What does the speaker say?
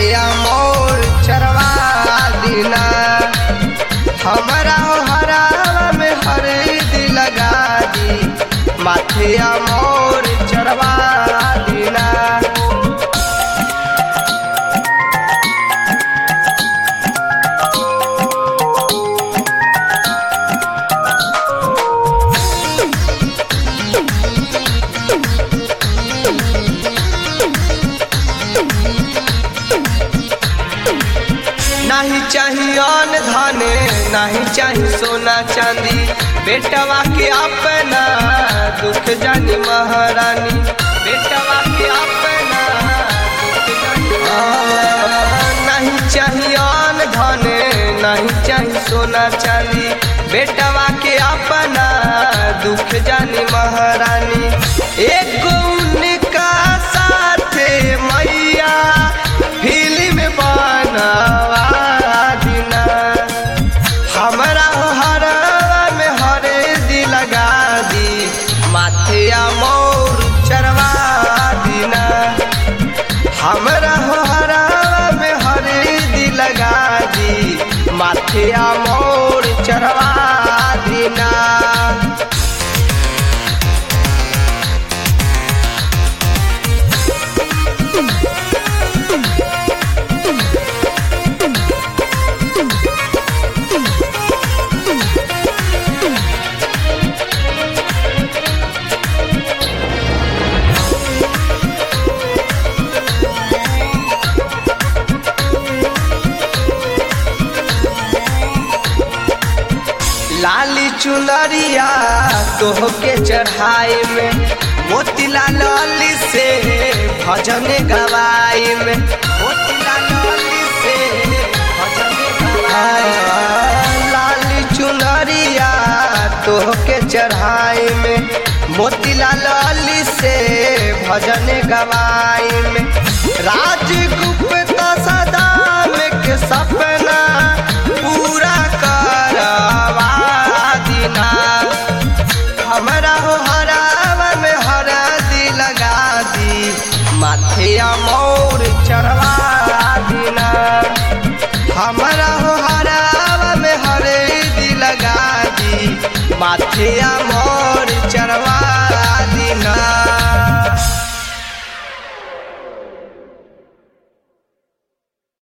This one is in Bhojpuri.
माथिया मोर चरवा दीना। हमारा हरावा में हरदी लगा दी, माथिया मोर चरवा दीना। नहीं चाहिए अन धने, नहीं चाहिए सोना चांदी, बेटवा के अपना दुख जानी महारानी, बेटवा के अपना दुख जानी। नहीं चाहिए अन धने, नहीं चाहिए सोना चांदी, बेटवा के अपना दुख जानी महारानी। एक उनका साथ मैया फिल्म बनवा दीना। हमारा हरवा में हरदी लगा दी, माथिया मोर चरवा दीना। हमारा हरवा में हरदी लगा दी, माथिया मोर चरवा दीना। लाली चुनरिया तोह के चढ़ाई में, मोतीलाल अली से भजन गवाई में, मोतीलाल अली से भजन गवाई। लाली चुनरिया तोह के चढ़ाई में, मोतीलाल अली से भजन गवाई में।